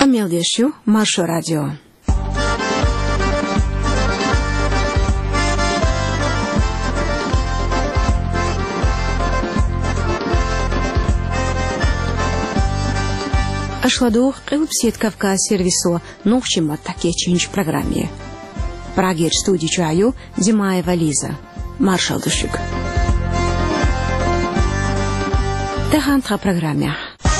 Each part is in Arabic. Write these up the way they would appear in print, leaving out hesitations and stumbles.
Амелдешу Маршо радио. Ашладух Кылпсет Кавказ сервису нухчима такечинч программе. Прагер студии чаю Димаева Лиза. Маршал Душик. Тахантха программе.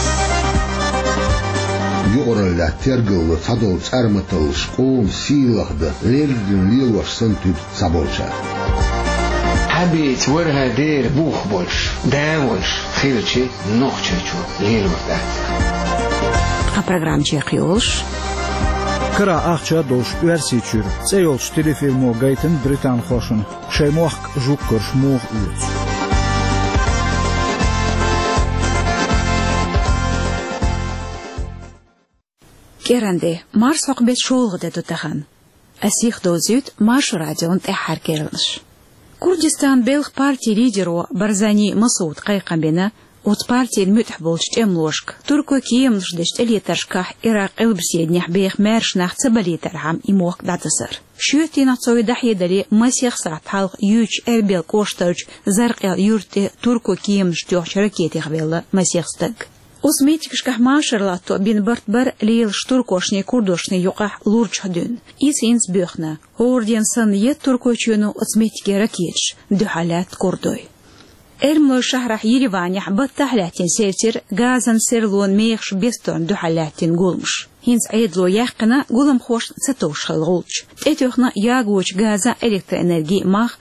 Юралля тергал садол царматал шком силахда лердин лилваш сантуд саболча. Habit ورها دير بوخ больше, да больше, хилчи нохчачу лилвахда. А программа чехиолш. Кра ахча долш версичур. Цеолш телефильмо гайтен британ хошен. Шеймох жуккорш мох уц. Керанде Марс хакбет шолгыда тутахан. Асих дозют Марш радион эхар кернш. Курдистан белх партии лидеру Барзани Масуд Кайкамбена от партии المتحبولش تملوشك تركو كيمش دشت اللي ترشكح إراق البسيدنح بيخ مارشناح تبالي ترحم إموك داتسر شوتي نتصوي دحي دلي مسيخ ساعت حلق يوش أربيل كوشترج زرق يورتي تركو كيمش تيوش ركيتي خبيلا مسيخ ستك Осметикш кахмашерлато бин бартбар лил штуркошни курдошни юқах лурчхадун. Исинс бюхна. Орденсан ет туркочуну осметики ракетш. Духалят курдой. Эрмло шахрах Ереваня баттахлятин сертир газан серлон мейхш бестон духалятин гулмш. Хинс айдло яхкана гулам хош цатош халгулч. Этюхна ягуч газа электроэнергии мах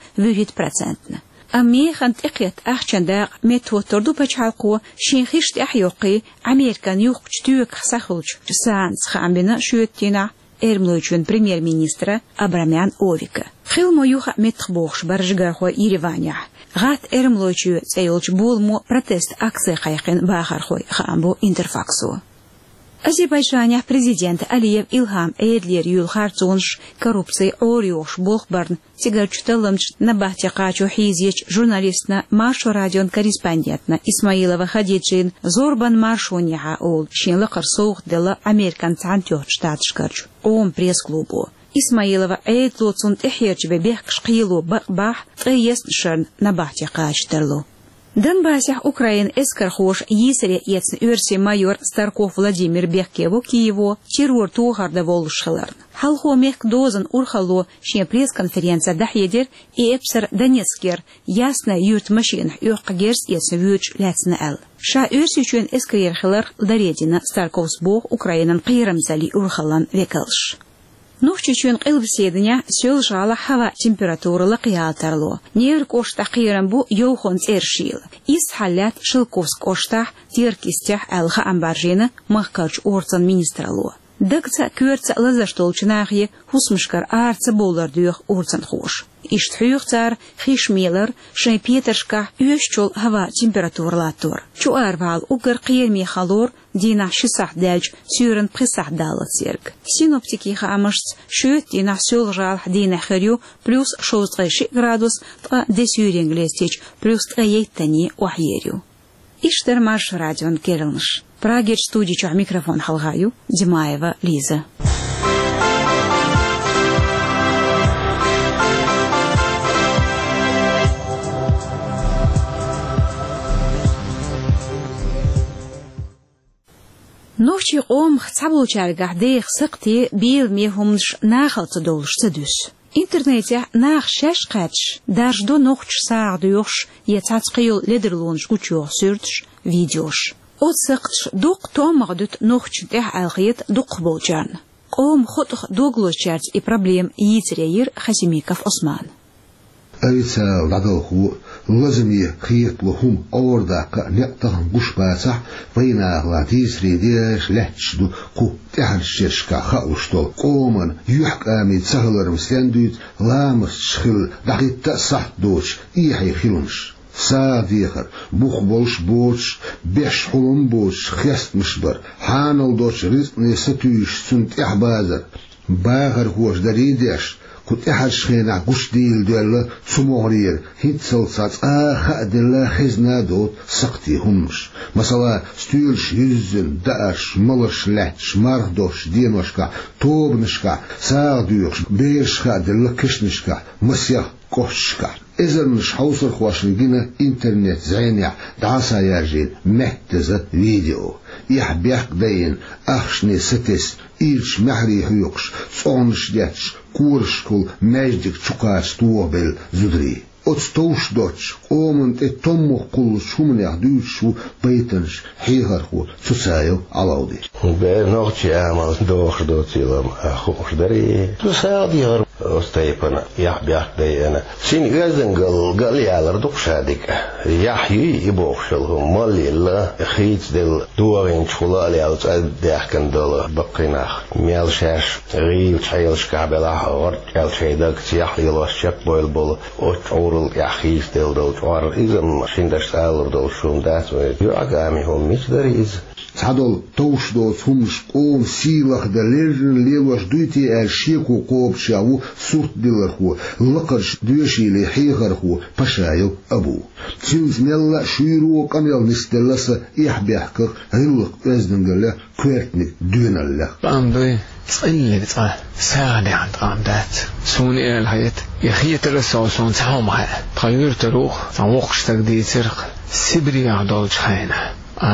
20%. أميخان تقيت أخشنداق متوتردو بجحالقو شينخيشت أحيوقي أمريكان يوقج تيوك خساخلج سانس خامبنا شويتينا إرملوجون بريمير مينيسترا أبراميان أوفيكا خيلمو يوخا متخبوخش برجغارخو إيريفانيا غات إرملوجو سيولج بولمو протест أكسي خايقين باخرخوي خامبو انترفاكسو Азербайджане президент Алиев Илхам Эдлер Юлхарцунш коррупции Ориош Болхбарн Сигарчуталымч на Бахтякачу Хизич журналистна Маршо радион корреспондентна Исмаилова Хадиджин Зорбан Маршоняха Ол Шинлакар Соух дела Американ Цантёр штатшкарч Ом пресс-клубу Исмаилова Эдлоцун Эхерч Бебехкш Қилу Бах Триесшерн на Бахтякач Терлу Донбассах Украин эскархош есре ецн өрсе майор Старков Владимир Бехкеву Киево террор тухарда волшхаларн. Халхо мех дозан урхало ше пресс-конференция дахедер и эпсер Донецкер ясно юрт машин юркагерс ецн вюч лецн эл. Ша өрсе чун эскархалар даредина Старковсбог Украинан кыйрамзали урхалан векалш. Нухчичун қилбседня сёл жала хава температуралы қиялтарлу. Невр кошта қирамбу йоухон цершил. Ис халят шилковс кошта тиркистях әлға амбаржины махкарч орцан министралу. Дагца кюрца лазаштолчынахи хусмышкар арца болар дүйх орцан хош. Иштхюхцар хишмелер шай петершка үйшчол хава температурлатур. Чуарвал угар қиерми халор дина шисах дәлж сюрен присах далы церк. Синоптики хамашц шөт дина сёл жал дина хырю плюс 6 градус тға десюрен глестеч плюс 3 тани уахерю. Иштер Марш радион керылныш. Прагер студичу микрофон халгаю Димаева Лиза. Ночи ом цаблучаргах дех сыкти бил мехумш нахалцы долш цедюс. Интернете нах шеш кэтш даждо нохч саар дюш ецацкийл ледерлунш гучух сүртш видеош. От сыктш дук томагдут нохч дех алгыет дук болчарн. Ом хотх доглочарц и проблем yitireyir Хазимиков Осман. أيسا لدوه لازم يقيت لهم أوردا كنقطهم قش باسح بينا غلاتيس ريديش لحشدو قو تحرششكا خاوشتو قومن يحكا من سهلر مسلندوت لامس شخل دقيت تأسح دوش إيحي خلونش سافيخر بوخ بولش بوش بيش حلم بوش خيست مشبر حانل دوش رزق نستويش سنت إحبازر باغر هوش دريديش كنت أحد شخينا قش ديل ديال سمورير هيت صلصات خاد الله خزنا دوت سقتي همش مثلا ستيلش يزن داش ملش لحش مردوش دينوشكا توبنشكا ساردوش بيرشكا دلكشنشكا مسيح كوشكا إذا مش حوصل خواشنجينا إنترنت زينيع دعسا يرجين محتزة فيديو يحبيح دين أخشني ستس إيش محري حيوكش صونش ديتش كورش كل مجدك تشقاش توبل زدري أتستوش دوتش قومنت التمو كل شومن يحدوشو بيتنش حيهرخو تسايو علاودي بنوغتي أعمل دوخ دوتي لم أخوش دري تسايو ديهر استيبنا يحبيح دينا سين غازن قال يالر دوكشادك يحيي يبوخشلهم مالي الله خيت دل دوغين شولا ليالت أديحكن دل بقيناخ ميالشاش غيل شايل شكابلا ورد يال شايدك تيحلي لوشك بويل بول وتعورل يحيف دل دوشوار إذن شندش سالر دل شوم دات يعقامي هم مش دريز تعدل توش دوت همش قوم سيلخ دليرن ليلوش دويتي الشيكو قوب شاو صوت دلرخو لقرش دوشي لحيغرخو بشايو أبو تيوز ميلا شيرو قميل نستلسة يحبيحكر هلق أزدنجله كويرتنك دون الله قامدوي تقلي بتاع ساعدي عند قامدات سوني الهيت يخيت الرسول سون تعومها تغير تروخ تعوقش تقدي ترق سبري عدولش خاينة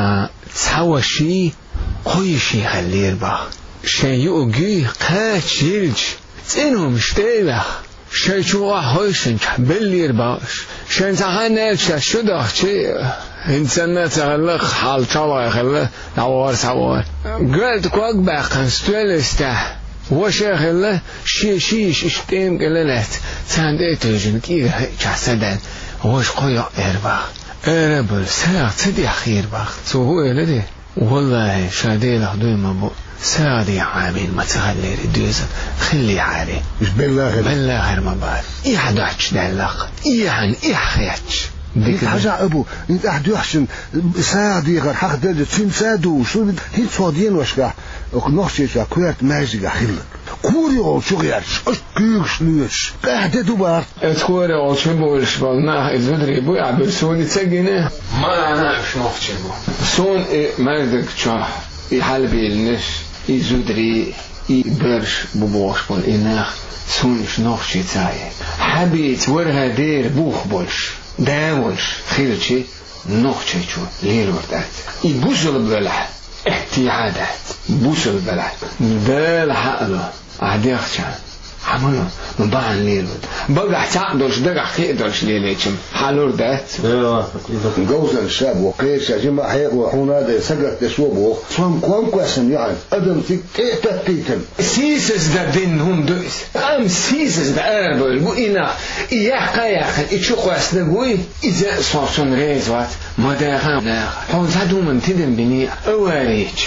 تسوى شي قوي شي خلير باخ شي يوغي قاتش يلج تينو مشتيلخ شي شوغا هوشن بلير باش شي نتغنالش شدخ شي إنسان تغلق حال شوغا يخلق نوار سوار قلت كواك باقن ستوالسته وشي خلق شيش اشتيم قلنات تاند ايتوجن كيه جحسدان وش قوي ارباخ أربل ساعة تدي خير باخ هو لدي والله شادي له دوما بو سادي عامين ما تخلي دوزن خلي عالي مش بالله غير ما بعرف يحدعش دلق يحخيتش انت حاجة أبو انت أحد يحسن سادي غير حق دل تسين سادو شو هيت صادين وشكا نخشي شا كويرت ماجي خلق كوري أول شو غيرش أشكيش نيش قاعدة دوبار كوري أول شو بولش بالنا الزدري بو يعبر سوني تسجينه ما أنا مش نخشي بو سون مردك شاه يحلبي النش الزدري يبرش ببوش بول إناخ سون مش نخشي تاي حبيت ورها دير بوخ بولش داولش خير شيء نخشي شو ليل وردات يبوسل بلح احتياجات بوسل بلح بلح أله عديخشان عمله نضاع الليل بقى تعدلش دقع خيدلش ليليتشم حالور دات جوز الشاب وقيش يا جماعة حيق وحونا ده سقط تشوبه صام قوام كواسم يعني أدم فيك تيتن سيسس ده بينهم دوس أم سيسس ده أربل بوئنا إياه قياخن إتشوق واسنقوي إذا صوصون ريزوات ما داخل ناخ حون زادو من تدن بني أواريج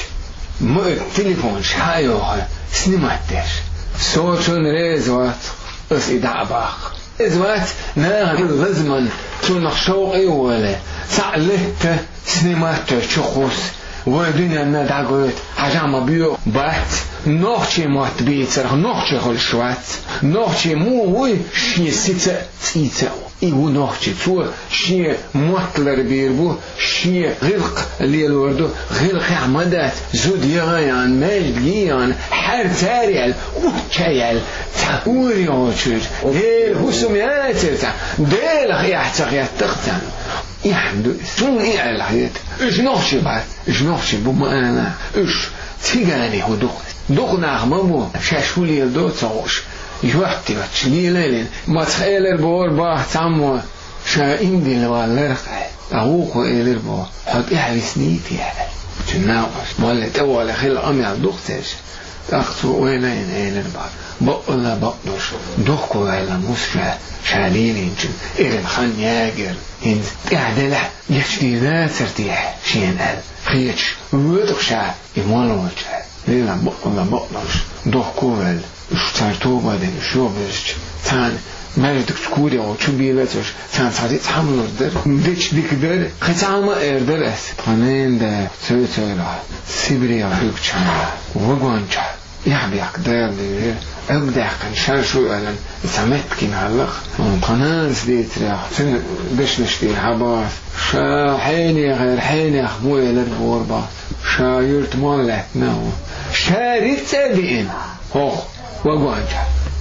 تليفون شحايوها سنماتش صوتون ريزوات اس إدعباق إزوات ناغن الغزمن شو نخشوقي ولا سألت سنمات تشخص ودنيا ندعقوت حجام بيو بات نوخشي موت بيتر نوخشي خل شوات نوخشي مو وي شي سيتا سيتا إيو نوخشي تو شي موتلر بيربو شي غلق اللي الوردو غلق عمدات زود يغيان مجليان حر تاريال وكيال تاوري وشور ديل هسمياتر تا ديل يحتق يتقتن يحمدو سون إيه الحياة إيش نوخشي بعد إيش نوخشي بما أنا إيش تيجاني هو دقنا غمبو شاشولي الدو تاوش يوحتي وتشلي ليلين ما تخيل البور باه تعمو شا إندي لوالرقع أوقو إلير بو حد إحرس نيتي تناوش مولد أول خيل أمي على دقتش أخطو وينين إلير بعض بقلا بقلوش دقو إلى مسفى شاليلين جن إلي الخان ياجر إن قاعدة يشتي لا ترتيح شين قال خيتش ودق شا إمالوش ليلا بقلا بقلوش دقو إلى اشترتو بعدين شو بيش تان مردك تكودي أو شو بيلاتش تان صارت حمل الدر ديش ديك در قطعة إردرس قنين ده تيتيرا سيبريا فيك شانا وقوانجا يحبيك دالي أبدأ كان شو أنا سمعت كين هلا قناة سديت راح باش نشتي حباس شا حيني غير حيني أخبوي للغربة شا يرت مالك ناو شاريت سابقين هو وقواجه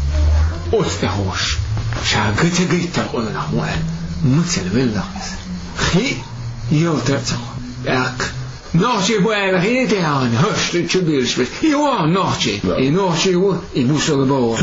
أستهوش شا قيت تقول الأموال مثل باللغز خي يلترتق أك ناچه باید غیرتی هان هشت چه بیرش بس ایوان ناچه و ایبوسل باور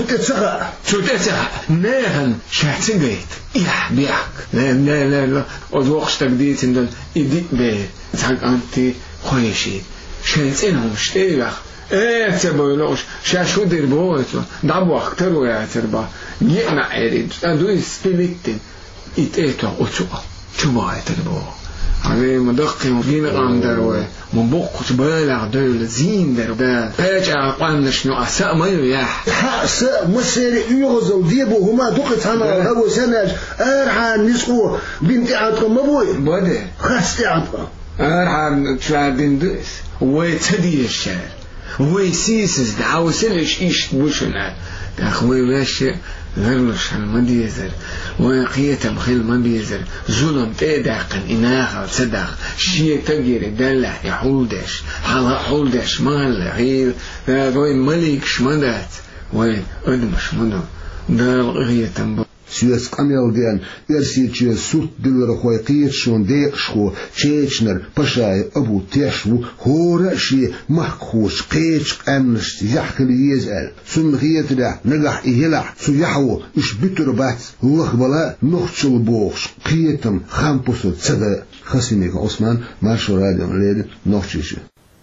چوتسخه نه شهتن گیت بیاک لا از وقت تقدیت اندل ایدی به تاگ انتی خویشی شهتن همشتیگه تبایلوش شهشو در باوتو دب وقت رو یعتر با گینا عرید دوی سپیلیتین ایتو اتوقع چو باید باور عليه مدقي وفين غاندر ومبوق تبالغ دول زين در بال باجع قام شنو اساء ما يح اساء مسير يغزو ديبو هما دقت انا ابو سنج ارحان نسقو بنت عطكم مبوي بده خاستي عطكم ارحان تشادين دس ويتدي الشارع ويسيسز دعوسلش ايش بوشنا اخوي واش غيرش ما بيزر وقية الخيل ما بيزر ظلم تداقن إناها صدق شيء تجري دلع يحولدش حولدش مال غير وين ملك شمدات وين أدمش مدو دال غية تنبو سياس قميل ديان يرسيتش سوت دل رخوي قيتشون ديقشخو تشيشنر بشاي أبو تيشو هورشي محكوش قيتش قمشت يحكي يزال سن غيت دا نجح إهلح سيحو إش بتربات لخبلا نخشل بوش قيتم خامبوسو تسدا خسيميك عثمان مارشو راديو ليد نخشيش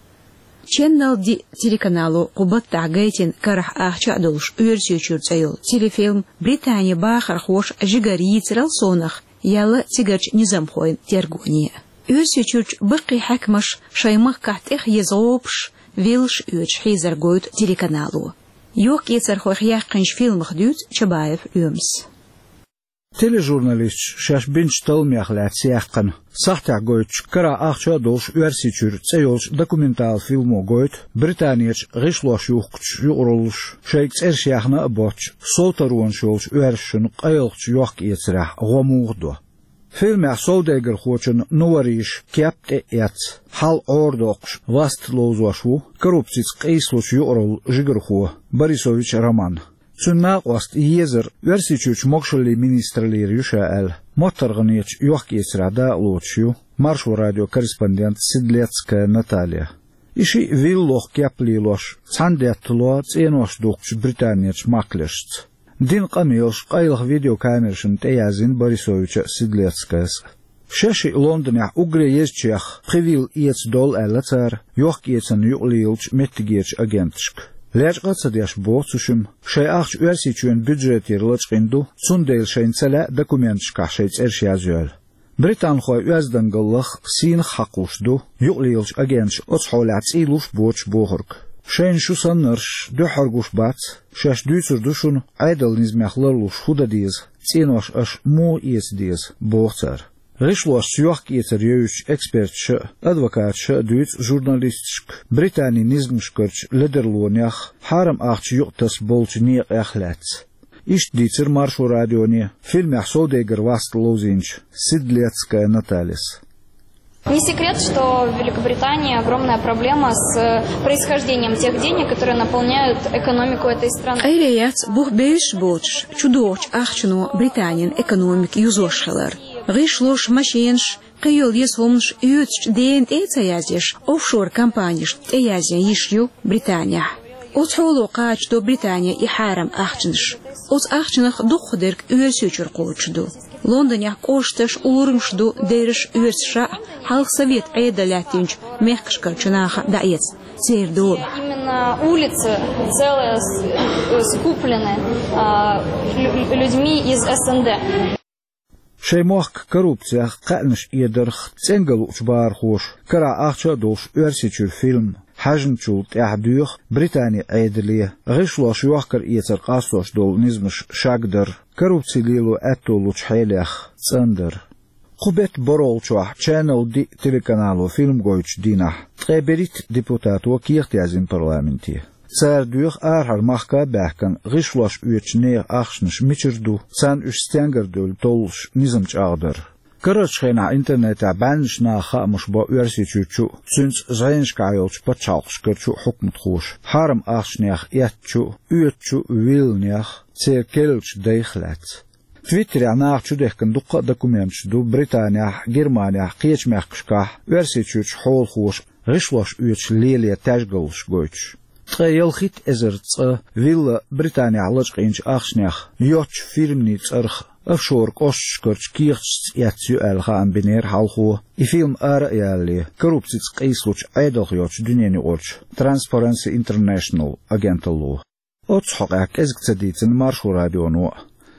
Channel di телеканалу Кубат Тагайтин Карах Ахча Долш Уерсючур Цайл телефильм Британия Бахар Хош Жигари Цралсонах Яла Тигач Низамхойн Тергуния. Уерсючур Быки Хакмаш Шаймах Кахтех Езоопш Вилш Уерч Хизаргойт телеканалу. Йок Ецархох Яхкинш фильмах дют Чабаев Юмс. Тележурналист шаш бинч толмяхлят сяхкан сахта гойч кара ахча долш уерсичур цеолш документал фильмо гойт британиеч гышлош юхч юролш шейкс эршяхна боч солтаруан шолш уершн кайлч юх ецрах гомугдо фильме солдегер хочен нуариш кяпте яц хал ордокш васт лозошу коррупциц кайслош юрол жигерхо Борисович Роман Цуннақ ост иезер версичуч мокшли министрлер юшаэл моторгнич юхкесрада лучу маршу радио корреспондент Сидлецкая Наталья иши виллох кяплилош сандятло ценош дукч британиеч маклешц дин камилш кайлх видеокамершин теязин Борисович Сидлецкаяс шеши Лондоня угреезчах привил иец дол элацар юхкесен юлилч метигеч агентшк Лежгацадяш боцушим шей ахч уерсичуен бюджетир лачкинду цундейл шейнцела документшка шейц эршязюэл Британ хой уяздангаллах син хакушду юлилч агентш оцхоляц илуш боч бохорг шейн шусаннарш духаргуш бац шаш дюцурдушун айдал низмяхларлуш худадиз ценош аш мо иесдиз бохцар Рышлош сюах киетер экспертш, адвокатш, дуиц журналистшк, Британи низмшкарч ледерлонях, харам ахч юктас болч не эхлец. Ишт дицер маршу радионе, фильме солдегер васт лозинч, Сидлецкая Наталис. Не секрет, что в Великобритании огромная проблема с происхождением тех денег, которые наполняют экономику этой страны. Айреяц бух бейш боч, чудоч ахчну Британин экономик юзошхалар. Гышлош машинш, кыйыл есомш ютч ден эцаязеш, офшор компаниш эязен ишью Британия. Отхолу кач до Британия и харам ахчнш. От ахчнах духдерк уерсючур колчду. Лондоня кошташ урмшду дереш уерша халк совет айдалятинч мехкшкар чунаха даец. Цердол. Именно улицы целые скуплены людьми из СНД. Шеймох коррупция قانش يدرخ تنقل أشبار خوش كرا أخشى دوش أرسيتشور فيلم حجم شولت أحدوخ بريطانيا عيدلية غشلوش يوخكر إيتر قاسوش دول نزمش شاقدر коррупция ليلو أتولوش حيليخ تندر قبت برولشوح channel دي телеканалу فيلم غويتش دينح تغيبريت ديبوتات وكيختيازين برلامنتي ساردوخ آرهر مخكا باكن غشلاش ويتشنير أخشنش ميچردو سان اش ستانگر دول تولش نظمج أغدر كرش خينا انترنت بانش ناخا مش با ورسي چوچو سنس زينش كايولش بچالش كرچو حكم تخوش حرم أخشنيخ يتچو ويتچو ويلنيخ سيركلش ديخلات تويتر عناق چودك كن دقة دوكومنتش دو بريطانيا جرمانيا قيش مخكشكا ورسي چوچ حول خوش غشلاش ويتش ليليا تاجگلش گوچ تخيل خيت ازرت ويلا بريطانيا لجقينش أخشنيخ يوتش فيلمني ترخ أفشور قوش كرش كيرتش ياتسيو ألخان بنير حالخو إفيلم يالي كروبتيت قيسوش عيدوخ يوتش دنياني أوتش Transparency International أجنتلو أوتش حقاك أزك تديتن مارشو راديونو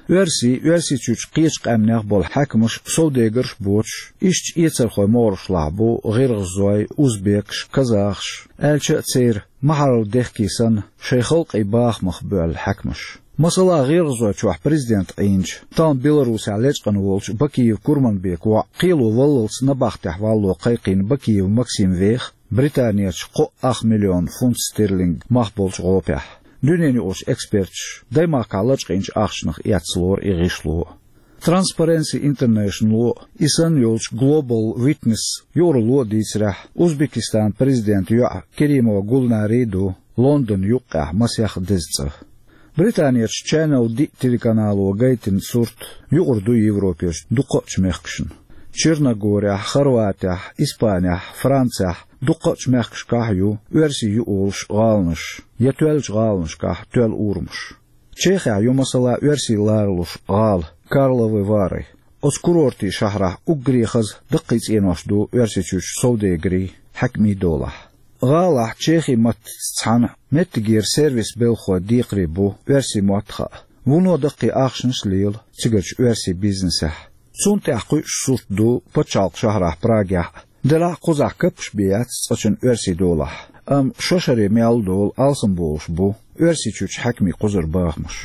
ورسي تشوش قيش قامناخ بول حاكمش سوداگرش بوتش إشت يترخوي مورش لعبو غير غزوي أوزبيكش كازاخش ألشا تسير محل ديخكيسن شيخلق إباخ مخبوع الحاكمش مثلا غير غزوي تشوح بريزيدنت عينج تان بيلاروس علاج قنولش بكيف كورمان بيك وقيلو واللس نباختح والو قيقين بكيف مكسيم فيخ بريطانيا قو 8 مليون فونت ستيرلينج مخبولش غوبيح دنياني اوش اكسبيرتش دايما كالج قينش اخشنخ ياتسلور اغيشلو Transparency International إسان يولش Global Witness يورلو ديسرح أوزبكستان بريزيدنت يوع كريمو قولناريدو لندن يوقع مسيح دزتر بريطانيا Channel دي تيليكانالو غايتن صورت يوردو يوروبيش دقوش مخكشن Черногория, Хорватия, Испания, Франция, دقوش مخكش كاحيو ورسي يولش غالنش يتوالش غالنش كاح توال أورمش Чехия يومسلا ورسي لارلوش غال Карловы Вары. От курорти шахра угрихаз дقيت إنوشدو ورسيتوش سوداگري حكمي دولة. غالح Чехи مت تسعن متجير سيرفيس بالخو ديقري بو ورسي مواتخا. ونو دقي أخشنش ليل تجرش ورسي بيزنسه. سون تحقيق صوت دو بتشالق شهره براغيا. دلا قزح كبش بيات سچن ورسي دولة. شوشري ميال دول ألسن بولش بو ورسيتوش حكمي قزر باغمش.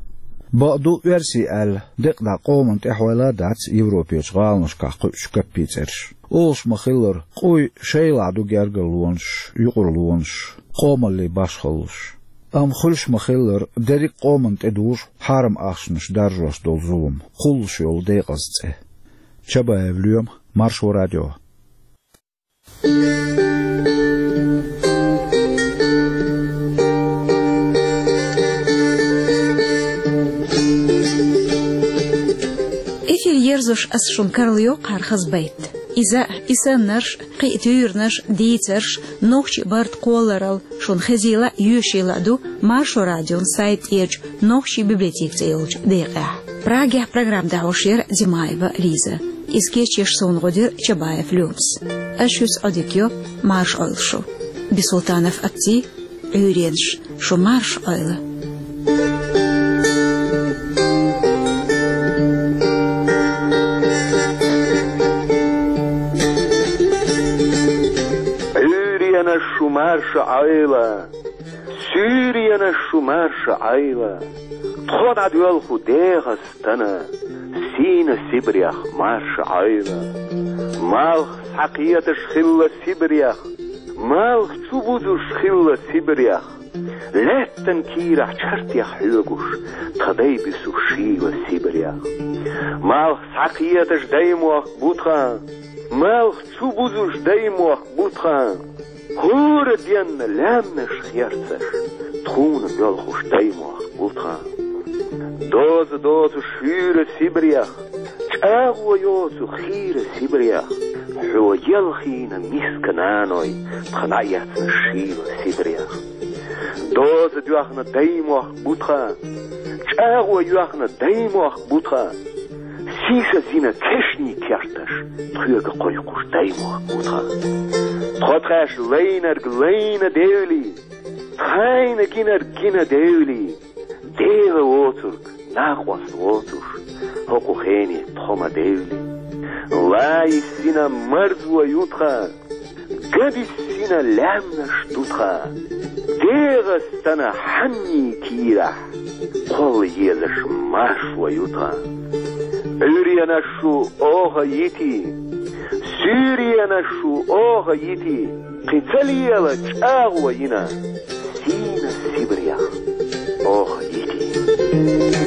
بعضو ورسي دقنا قومنت احوالا داتس يوروبيش غالنش كاقوش كبيترش اولش مخيلر قوي شيلعدو جرگلونش يقرلونش قوم اللي باشخلش خلش مخيلر دريق قومنت ادور حرم اخشنش درجوش دول زوم خلش يول ديقزته شبه اليوم مارشو راديو يرزش أسشون كارليو قارخز بيت إذا نرش قيتيرنش ديترش نوخش بارت قولرال شون خزيلا يوشيلا دو مارشو راديون سايت إيج نوخش بيبليتيك تيلج ديقع براغي программ دعوشير زمايبا ليزا إسكيتشيش سون غدير چبايف لومس أشوس أديكيو مارش أيلشو بسلطانف أبتي عيرينش شو مارش أيلا الشمارش عيلة سوريا الشمارش عيلة تخوض عدوال خديغ استنا سينا سيبريخ مارش عيلة مالخ حقية شخلة سيبريخ مالخ تشوبوزو شخلة سيبريخ لا تنكيرح شرطيخ حلقوش تخديبسو شيلة سيبريخ مالخ حقية شدايموخ بوتخا مالخ تشوبوزو شدايموخ بوتخا هور ديان لامنش خيرتش تخون بيالخوش دايموخ بوتخا دوز شير سيبريخ تشاغو يوزو خير سيبريخ حو يلخينا ميسكنانوي تخناياتنا شير سيبريخ دوز ديوخنا دايموخ بوتخا تشاغو يوخنا دايموخ بوتخا سيسا زينا كشني كيرتش تخيغ قويقوش دايموخ بوتخا تخطخاش لينر غلينا ديولي تخاين جينا ديولي ديوه ووترك ناقواس ووتر هقو خيني تخوما ديولي لاي سينا مرزو يوتخا قدي سينا لامنش توتخا ديغ استنا حني كيرح قول يزش ماش ويوتخا عرينا شو اوغا يتي سوريا شو اوغا يتي قتاليا لك اغوينا سينا سيبريا أوخ إيتي